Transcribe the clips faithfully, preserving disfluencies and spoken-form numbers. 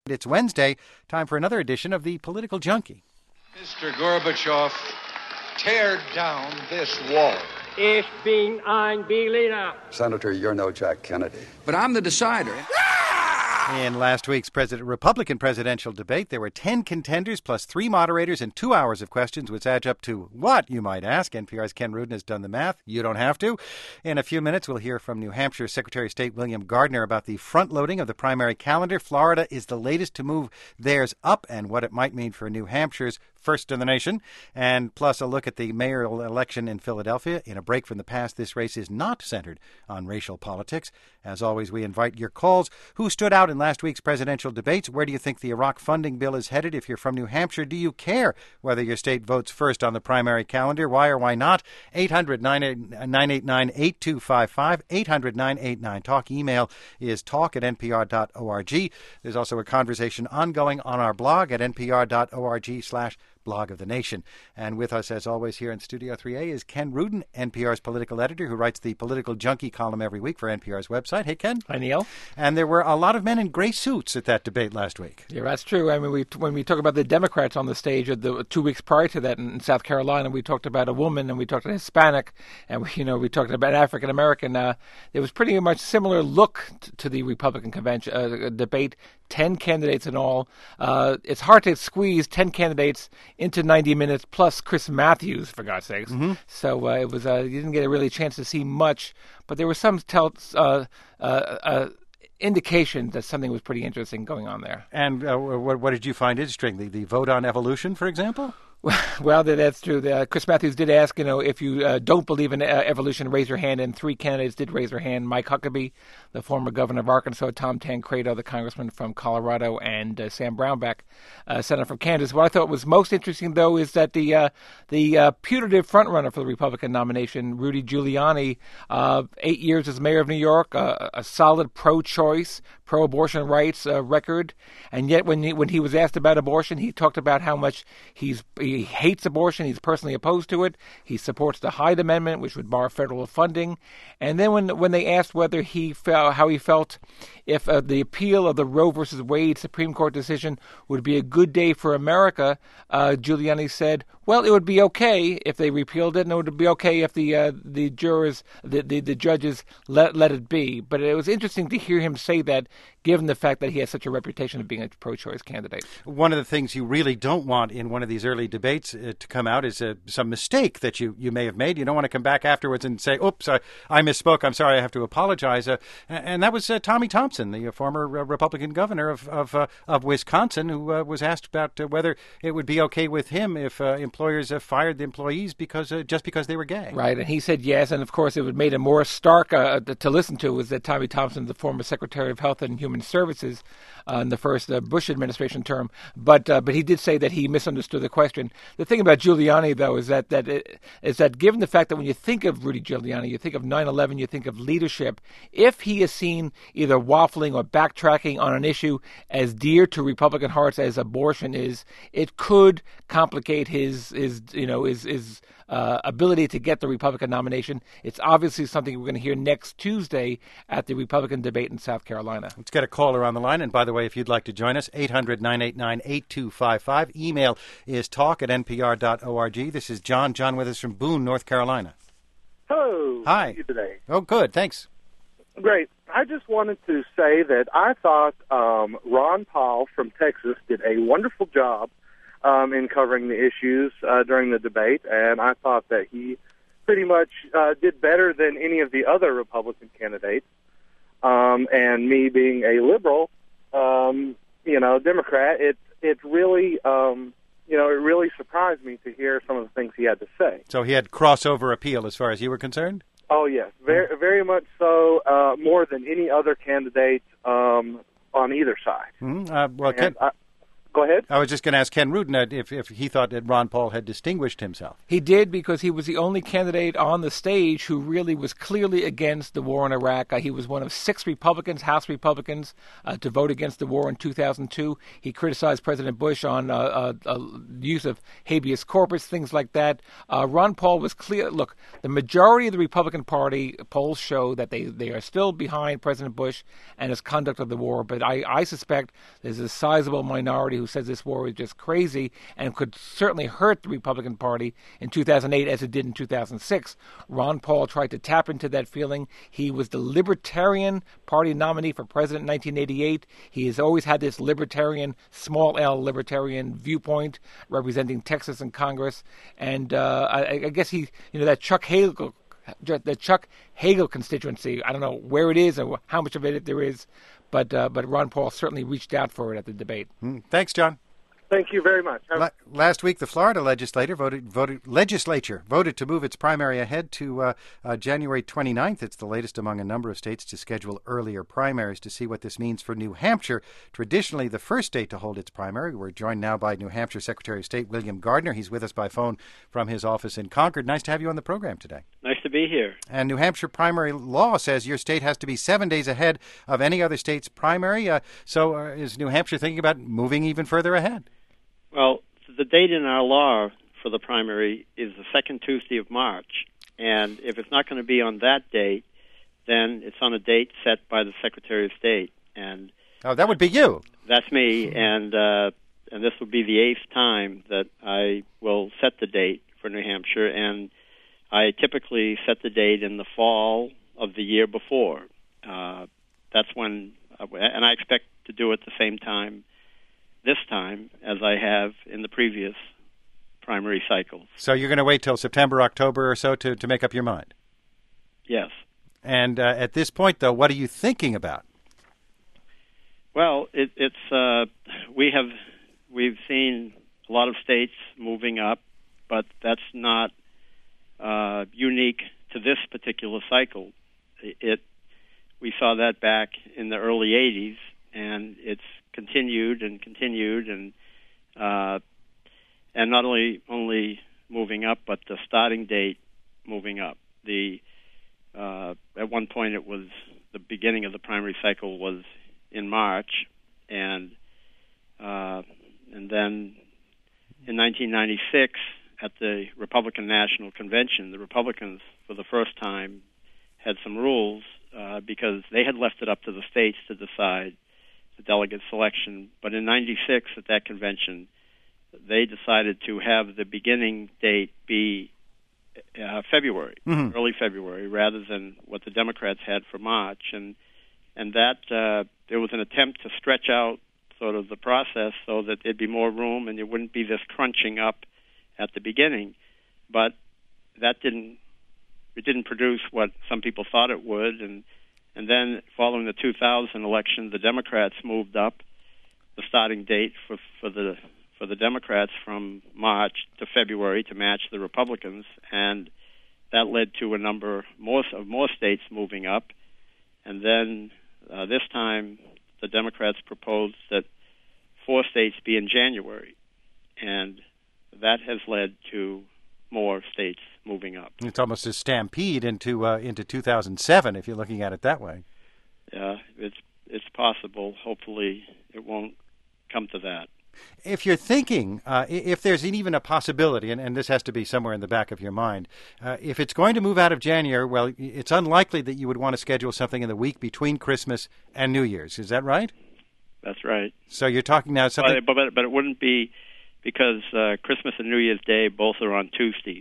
It's Wednesday, time for another edition of the Political Junkie. Mister Gorbachev, tear down this wall. Ich bin ein Berliner. Senator, you're no Jack Kennedy. But I'm the decider. In last week's president, Republican presidential debate, there were ten contenders plus three moderators and two hours of questions, which adds up to what, you might ask? N P R's Ken Rudin has done the math. You don't have to. In a few minutes, we'll hear from New Hampshire Secretary of State William Gardner about the front-loading of the primary calendar. Florida is the latest to move theirs up and what it might mean for New Hampshire's first in the nation, and plus a look at the mayoral election in Philadelphia. In a break from the past, this race is not centered on racial politics. As always, we invite your calls. Who stood out in last week's presidential debates? Where do you think the Iraq funding bill is headed? If you're from New Hampshire, do you care whether your state votes first on the primary calendar? Why or why not? eight hundred, nine eight nine, eight two five five, eight hundred, nine eight nine, talk. Email is talk at n p r dot org. There's also a conversation ongoing on our blog at n p r dot org slash blog of the nation. And with us, as always, here in Studio three A is Ken Rudin, N P R's political editor, who writes the Political Junkie column every week for N P R's website. Hey, Ken. Hi, Neil. And there were a lot of men in gray suits at that debate last week. Yeah, that's true. I mean, we, when we talk about the Democrats on the stage of the two weeks prior to that in, in South Carolina, we talked about a woman and we talked about Hispanic and, we, you know, we talked about African American. Uh, it was pretty much similar look t- to the Republican convention uh, debate. Ten candidates in all. Uh, it's hard to squeeze ten candidates into ninety minutes, plus Chris Matthews, for God's sakes. Mm-hmm. So uh, it was uh, you didn't get a really chance to see much, but there was some tell, uh, uh, uh, indication that something was pretty interesting going on there. And uh, what, what did you find interesting? The, the vote on evolution, for example? Well, that's true. Uh, Chris Matthews did ask, you know, if you uh, don't believe in uh, evolution, raise your hand. And three candidates did raise their hand. Mike Huckabee, the former governor of Arkansas, Tom Tancredo, the congressman from Colorado, and uh, Sam Brownback, uh, senator from Kansas. What I thought was most interesting, though, is that the uh, the uh, putative frontrunner for the Republican nomination, Rudy Giuliani, uh, eight years as mayor of New York, uh, a solid pro-choice, pro-abortion rights uh, record, and yet when he, when he was asked about abortion, he talked about how much he's he hates abortion, he's personally opposed to it, he supports the Hyde Amendment, which would bar federal funding, and then when when they asked whether he felt how he felt if uh, the appeal of the Roe versus Wade Supreme Court decision would be a good day for America, uh, Giuliani said, well, it would be okay if they repealed it, and it would be okay if the uh, the jurors, the, the the judges let let it be. But it was interesting to hear him say that, given the fact that he has such a reputation of being a pro-choice candidate. One of the things you really don't want in one of these early debates uh, to come out is uh, some mistake that you, you may have made. You don't want to come back afterwards and say, oops, I, I misspoke, I'm sorry, I have to apologize. Uh, and that was uh, Tommy Thompson, the uh, former uh, Republican governor of of, uh, of Wisconsin, who uh, was asked about uh, whether it would be okay with him if uh, employers uh, fired the employees because uh, just because they were gay. Right, and he said yes, and of course it made it more stark uh, to listen to was that Tommy Thompson, the former Secretary of Health and Human Services uh, in the first uh, Bush administration term, but uh, but he did say that he misunderstood the question. The thing about Giuliani, though, is that that it, is that given the fact that when you think of Rudy Giuliani, you think of nine eleven, you think of leadership. If he is seen either waffling or backtracking on an issue as dear to Republican hearts as abortion is, it could complicate his his you know his his uh, ability to get the Republican nomination. It's obviously something we're going to hear next Tuesday at the Republican debate in South Carolina. Let's get a caller on the line. And by the way, if you'd like to join us, eight hundred, nine eight nine, eight two five five. Email is talk at n p r dot org. This is John. John with us from Boone, North Carolina. Hello. Hi. How are you today? Oh, good. Thanks. Great. I just wanted to say that I thought um, Ron Paul from Texas did a wonderful job um, in covering the issues uh, during the debate, and I thought that he pretty much uh, did better than any of the other Republican candidates. Um, and me being a liberal, um, you know, Democrat, it it really, um, you know, it really surprised me to hear some of the things he had to say. So he had crossover appeal as far as you were concerned? Oh, yes, very, very much so, uh, more than any other candidate um, on either side. Mm-hmm. Uh, well, Ken, I, Go ahead. I was just going to ask Ken Rudin uh, if, if he thought that Ron Paul had distinguished himself. He did, because he was the only candidate on the stage who really was clearly against the war in Iraq. Uh, he was one of six Republicans, House Republicans, uh, to vote against the war in two thousand two. He criticized President Bush on uh, uh, uh, use of habeas corpus, things like that. Uh, Ron Paul was clear. Look, the majority of the Republican Party polls show that they, they are still behind President Bush and his conduct of the war, but I, I suspect there's a sizable minority who says this war is just crazy and could certainly hurt the Republican Party in two thousand eight as it did in two thousand six. Ron Paul tried to tap into that feeling. He was the Libertarian Party nominee for president in nineteen eighty-eight. He has always had this libertarian, small L libertarian viewpoint, representing Texas in Congress. And uh, I, I guess he, you know, that Chuck Hagel, the Chuck Hagel constituency, I don't know where it is or how much of it there is, But uh, but Ron Paul certainly reached out for it at the debate. Mm. Thanks, John. Thank you very much. La- last week, the Florida legislature voted, voted, legislature voted to move its primary ahead to uh, uh, January twenty-ninth. It's the latest among a number of states to schedule earlier primaries. To see what this means for New Hampshire, traditionally the first state to hold its primary. We're joined now by New Hampshire Secretary of State William Gardner. He's with us by phone from his office in Concord. Nice to have you on the program today. Nice to be here. And New Hampshire primary law says your state has to be seven days ahead of any other state's primary. Uh, so uh, is New Hampshire thinking about moving even further ahead? Well, the date in our law for the primary is the second Tuesday of March. And if it's not going to be on that date, then it's on a date set by the Secretary of State. And oh, that would be you. That's me. And uh, and this will be the eighth time that I will set the date for New Hampshire. And I typically set the date in the fall of the year before. Uh, that's when, and I expect to do it the same time this time as I have in the previous primary cycles. So you're going to wait till September, October or so to, to make up your mind? Yes. And uh, at this point, though, what are you thinking about? Well, it, it's uh, we have we've seen a lot of states moving up, but that's not uh, unique to this particular cycle. It we saw that back in the early eighties, and it's continued and continued, and uh, and not only only moving up, but the starting date moving up. The uh, at one point it was the beginning of the primary cycle was in March, and uh, and then in nineteen ninety-six at the Republican National Convention, the Republicans for the first time had some rules uh, because they had left it up to the states to decide the delegate selection. But in ninety-six at that convention, they decided to have the beginning date be uh, February, mm-hmm. early February, rather than what the Democrats had for March. And and that uh, there was an attempt to stretch out sort of the process so that there'd be more room and there wouldn't be this crunching up at the beginning. But that didn't it didn't produce what some people thought it would. And and then following the two thousand election, the Democrats moved up the starting date for for the for the Democrats from March to February to match the Republicans, and that led to a number more of more states moving up. And then uh, this time, the Democrats proposed that four states be in January, and that has led to more states moving up. It's almost a stampede into uh, into two thousand seven, if you're looking at it that way. Yeah, it's it's possible. Hopefully, it won't come to that. If you're thinking, uh, if there's even a possibility, and, and this has to be somewhere in the back of your mind, uh, if it's going to move out of January, well, it's unlikely that you would want to schedule something in the week between Christmas and New Year's. Is that right? That's right. So you're talking now something... But, but, but it wouldn't be because uh, Christmas and New Year's Day both are on Tuesday.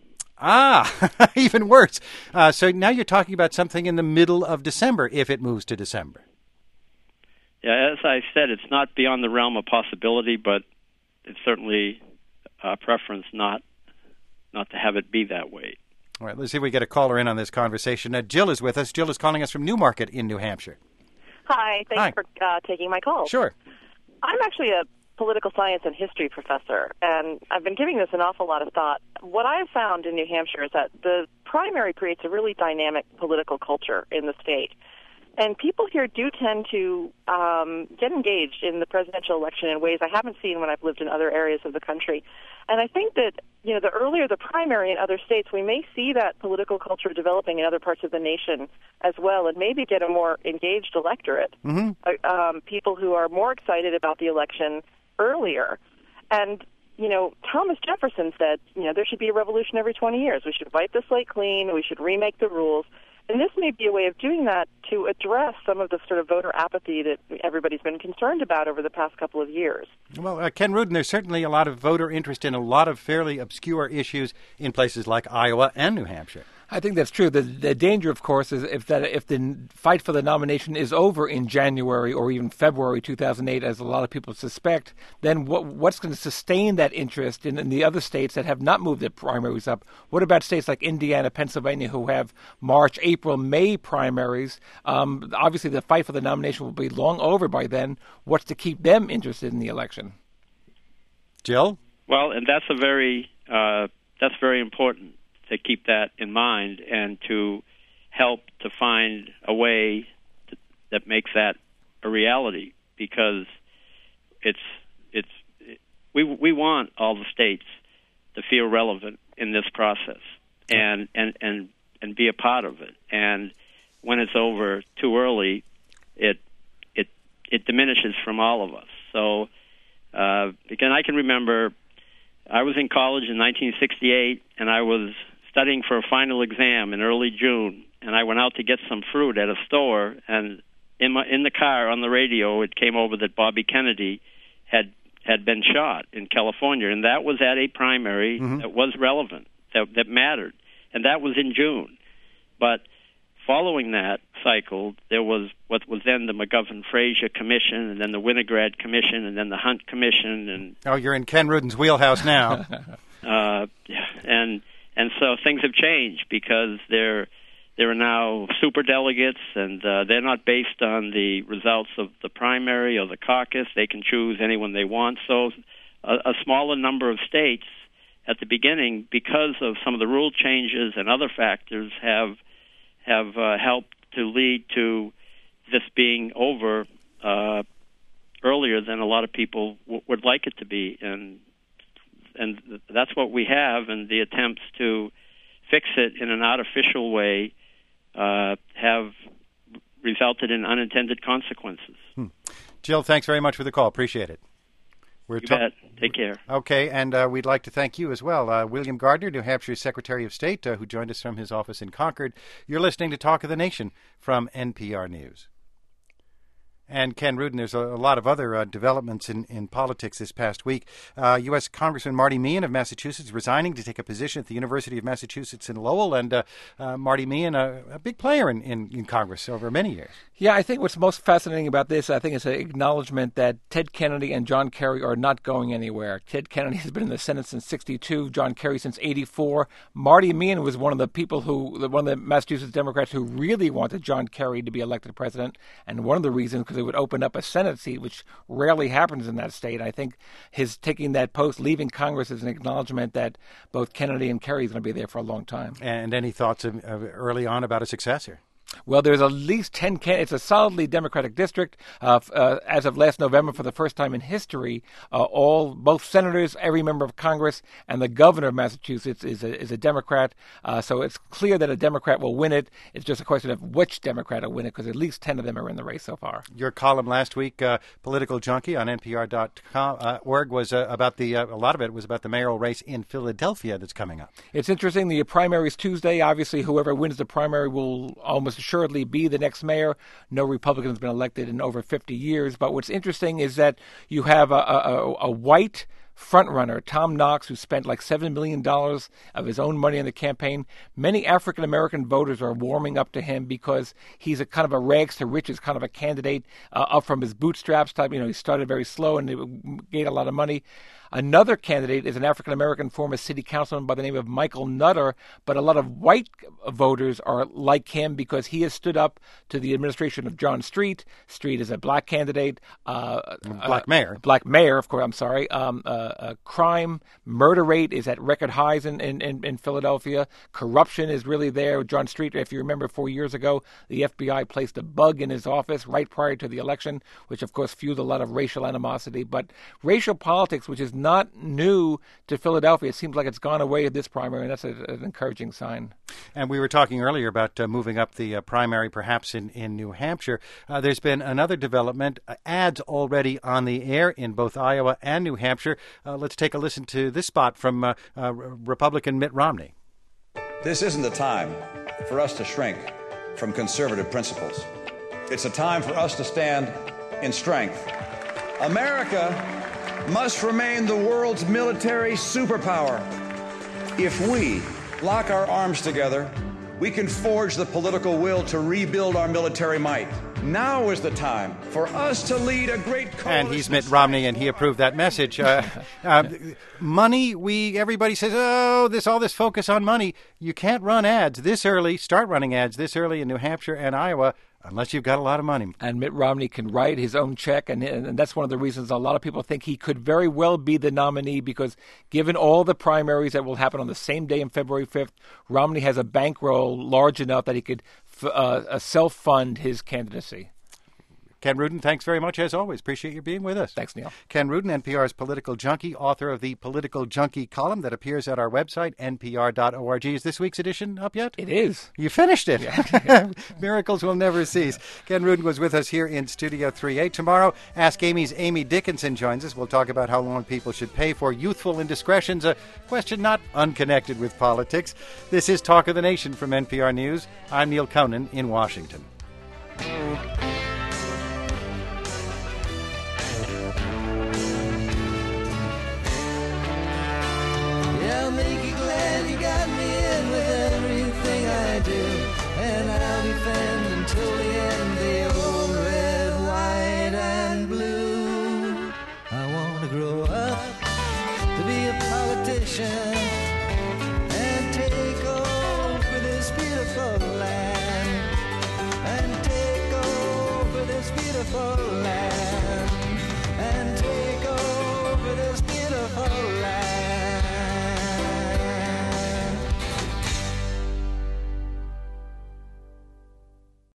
Ah, even worse. Uh, so now you're talking about something in the middle of December if it moves to December. Yeah, as I said, it's not beyond the realm of possibility, but it's certainly a preference not not to have it be that way. All right, let's see if we get a caller in on this conversation. Uh, Jill is with us. Jill is calling us from Newmarket in New Hampshire. Hi, thanks Hi. for uh, taking my call. Sure. I'm actually a political science and history professor, and I've been giving this an awful lot of thought. What I have found in New Hampshire is that the primary creates a really dynamic political culture in the state. And people here do tend to um, get engaged in the presidential election in ways I haven't seen when I've lived in other areas of the country. And I think that, you know, the earlier the primary in other states, we may see that political culture developing in other parts of the nation as well, and maybe get a more engaged electorate, mm-hmm. uh, um, people who are more excited about the election earlier. And, you know, Thomas Jefferson said, you know, there should be a revolution every twenty years. We should wipe the slate clean. We should remake the rules. And this may be a way of doing that to address some of the sort of voter apathy that everybody's been concerned about over the past couple of years. Well, uh, Ken Rudin, there's certainly a lot of voter interest in a lot of fairly obscure issues in places like Iowa and New Hampshire. I think that's true. The, the danger, of course, is if that if the fight for the nomination is over in January or even February two thousand eight, as a lot of people suspect, then what, what's going to sustain that interest in, in the other states that have not moved their primaries up? What about states like Indiana, Pennsylvania, who have March, April, May primaries? Um, obviously, the fight for the nomination will be long over by then. What's to keep them interested in the election? Jill? Well, and that's a very uh, that's very important to keep that in mind and to help to find a way to, that makes that a reality, because it's it's it, we we want all the states to feel relevant in this process and and and and be a part of it. And when it's over too early, it it it diminishes from all of us. So uh, again, I can remember I was in college in nineteen sixty-eight, and I was studying for a final exam in early June, and I went out to get some fruit at a store, and in my in the car on the radio it came over that Bobby Kennedy had had been shot in California, and that was at a primary mm-hmm. that was relevant, that that mattered, and that was in June. But following that cycle, there was what was then the McGovern-Fraser Commission, and then the Winograd Commission, and then the Hunt Commission, and oh, you're in Ken Rudin's wheelhouse now. uh, and And so things have changed because there there are now superdelegates, and uh, they're not based on the results of the primary or the caucus. They can choose anyone they want. So a, a smaller number of states at the beginning, because of some of the rule changes and other factors, have have uh, helped to lead to this being over uh, earlier than a lot of people w- would like it to be. And And that's what we have, and the attempts to fix it in an artificial way uh, have resulted in unintended consequences. Hmm. Jill, thanks very much for the call. Appreciate it. We're you ta- bet. Take care. Okay, and uh, we'd like to thank you as well. Uh, William Gardner, New Hampshire's Secretary of State, uh, who joined us from his office in Concord. You're listening to Talk of the Nation from N P R News. And Ken Rudin, there's a, a lot of other uh, developments in, in politics this past week. Uh, U S Congressman Marty Meehan of Massachusetts resigning to take a position at the University of Massachusetts in Lowell. And uh, uh, Marty Meehan, a, a big player in, in, in Congress over many years. Yeah, I think what's most fascinating about this, I think, is an acknowledgement that Ted Kennedy and John Kerry are not going anywhere. Ted Kennedy has been in the Senate since sixty-two, John Kerry since eighty-four. Marty Meehan was one of the people who, one of the Massachusetts Democrats who really wanted John Kerry to be elected president. And one of the reasons, because it would open up a Senate seat, which rarely happens in that state. I think his taking that post, leaving Congress, is an acknowledgement that both Kennedy and Kerry is going to be there for a long time. And any thoughts of, of early on about a successor? Well, there's at least ten candidates. It's a solidly Democratic district. Uh, uh, as of last November, for the first time in history, uh, all both senators, every member of Congress, and the governor of Massachusetts is a, is a Democrat. Uh, so it's clear that a Democrat will win it. It's just a question of which Democrat will win it, because at least ten of them are in the race so far. Your column last week, uh, Political Junkie on N P R dot org, was uh, about the, uh, a lot of it was about the mayoral race in Philadelphia that's coming up. It's interesting. The primary is Tuesday. Obviously, whoever wins the primary will almost assuredly be the next mayor. No Republican has been elected in over fifty years. But what's interesting is that you have a, a, a white frontrunner, Tom Knox, who spent like seven million dollars of his own money in the campaign. Many African-American voters are warming up to him because he's a kind of a rags to riches kind of a candidate, uh, up from his bootstraps type. You know, he started very slow and it gained a lot of money. Another candidate is an African-American former city councilman by the name of Michael Nutter, but a lot of white voters are like him because he has stood up to the administration of John Street. Street is a black candidate. Uh, black uh, mayor. Black mayor, of course, I'm sorry. Um, uh, uh, crime, murder rate is at record highs in, in, in, in Philadelphia. Corruption is really there. John Street, if you remember four years ago, the F B I placed a bug in his office right prior to the election, which of course fueled a lot of racial animosity. But racial politics, which is not new to Philadelphia, it seems like it's gone away at this primary, and that's a, an encouraging sign. And we were talking earlier about uh, moving up the uh, primary perhaps in, in New Hampshire. Uh, there's been another development, uh, ads already on the air in both Iowa and New Hampshire. Uh, let's take a listen to this spot from uh, uh, Republican Mitt Romney. This isn't the time for us to shrink from conservative principles. It's a time for us to stand in strength. America must remain the world's military superpower. If we lock our arms together, we can forge the political will to rebuild our military might. Now is the time for us to lead a great coalition. And he's Mitt Romney, and he approved that message. Uh, uh, money, we everybody says, oh, this all this focus on money. You can't run ads this early, start running ads this early in New Hampshire and Iowa, unless you've got a lot of money. And Mitt Romney can write his own check, and, and that's one of the reasons a lot of people think he could very well be the nominee, because given all the primaries that will happen on the same day on February fifth, Romney has a bankroll large enough that he could f- uh, self-fund his candidacy. Ken Rudin, thanks very much, as always. Appreciate you being with us. Thanks, Neil. Ken Rudin, N P R's political junkie, author of the Political Junkie column that appears at our website, N P R dot org. Is this week's edition up yet? It is. You finished it. Yeah. Miracles will never cease. Ken Rudin was with us here in Studio three A. Tomorrow, Ask Amy's Amy Dickinson joins us. We'll talk about how long people should pay for youthful indiscretions, a question not unconnected with politics. This is Talk of the Nation from N P R News. I'm Neil Conan in Washington. I'll make you glad you got me in with everything I do, and I'll defend until the end the old red, white, and blue. I want to grow up to be a politician and take over this beautiful land, and take over this beautiful land.